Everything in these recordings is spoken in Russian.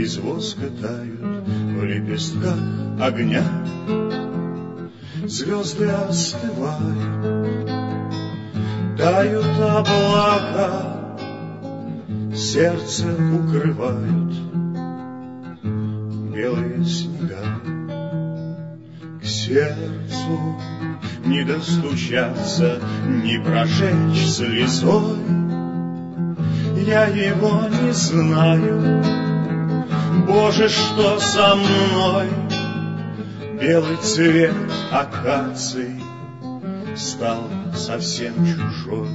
из воска тают в лепестках огня. Звезды остывают, тают облака, сердце укрывают белые снега. К сердцу не достучаться, не прожечь слезой. Я его не знаю, Боже, что со мной? Белый цвет акаций стал совсем чужой.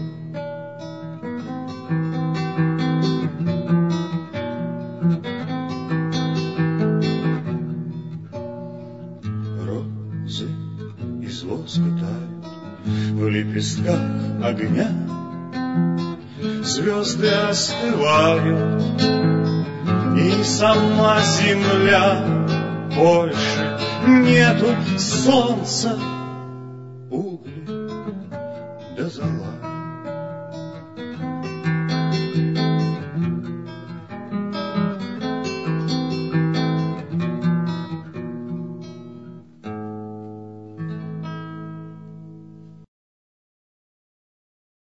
Розы из воска тают в лепестках огня. Звезды остывают, и сама земля. Больше нету солнца, угли да зола.